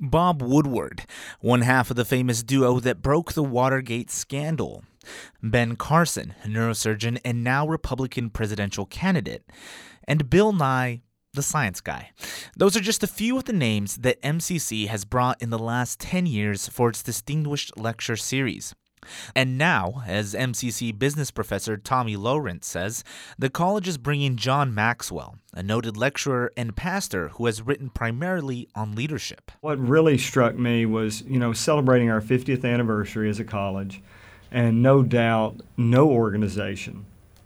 Bob Woodward, one half of the famous duo that broke the Watergate scandal. Ben Carson, neurosurgeon and now Republican presidential candidate. And Bill Nye, the science guy. Those are just a few of the names that MCC has brought in the last 10 years for its distinguished lecture series. And now, as MCC business professor Tommy Lawrence says, the college is bringing John Maxwell, a noted lecturer and pastor who has written primarily on leadership. What really struck me was, celebrating our 50th anniversary as a college, and no doubt no organization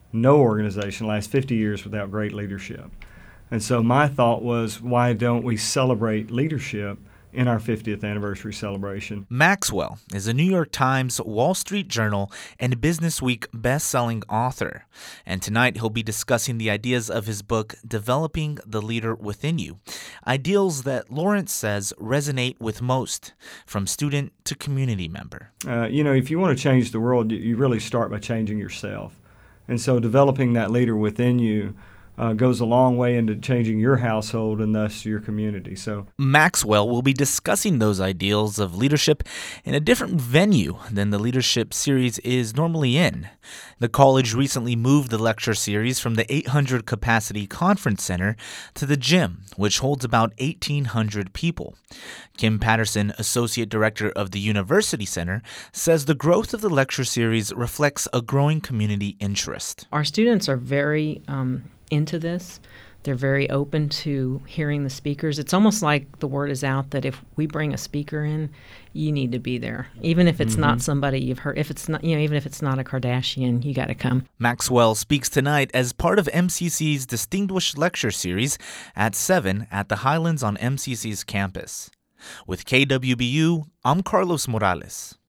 lasts 50 years without great leadership. And so my thought was, why don't we celebrate leadership in our 50th anniversary celebration? Maxwell is a New York Times, Wall Street Journal, and Businessweek best-selling author. And tonight he'll be discussing the ideas of his book, Developing the Leader Within You, ideals that Lawrence says resonate with most, from student to community member. If you want to change the world, you really start by changing yourself. And so developing that leader within you goes a long way into changing your household and thus your community. So Maxwell will be discussing those ideals of leadership in a different venue than the leadership series is normally in. The college recently moved the lecture series from the 800-capacity conference center to the gym, which holds about 1,800 people. Kim Patterson, associate director of the University Center, says the growth of the lecture series reflects a growing community interest. Our students are very into this. They're very open to hearing the speakers. It's almost like the word is out that if we bring a speaker in, you need to be there. Even if it's not somebody you've heard, if it's not, even if it's not a Kardashian, you got to come. Maxwell speaks tonight as part of MCC's Distinguished Lecture Series at 7 at the Highlands on MCC's campus. With KWBU, I'm Carlos Morales.